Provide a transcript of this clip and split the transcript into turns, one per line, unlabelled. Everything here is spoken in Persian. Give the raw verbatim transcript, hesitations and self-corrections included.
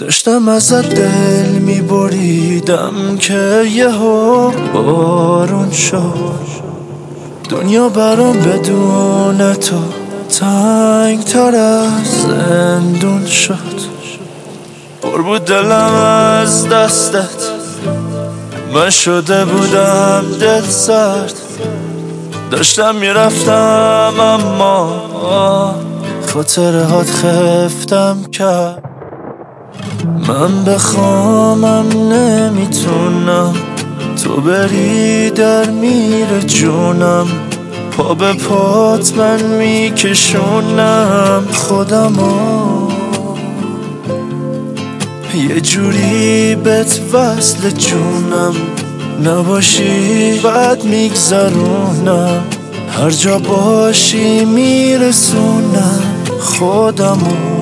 داشتم ازت دل میبریدم که یهو بارون شد. دنیا برام بدون تو تنگ تر از زندون شد. پر بود دلم از دستت، من شده بودم دل سرد. داشتم میرفتم اما خاطره هات خفتم کرد. من بخوامم نمیتونم، تو بری در میره جونم. پا به پات من میکشونم خودمو، یه جوری بهت وصل جونم. نباشی بعد میگذرونم، هر جا باشی میرسونم خودمو.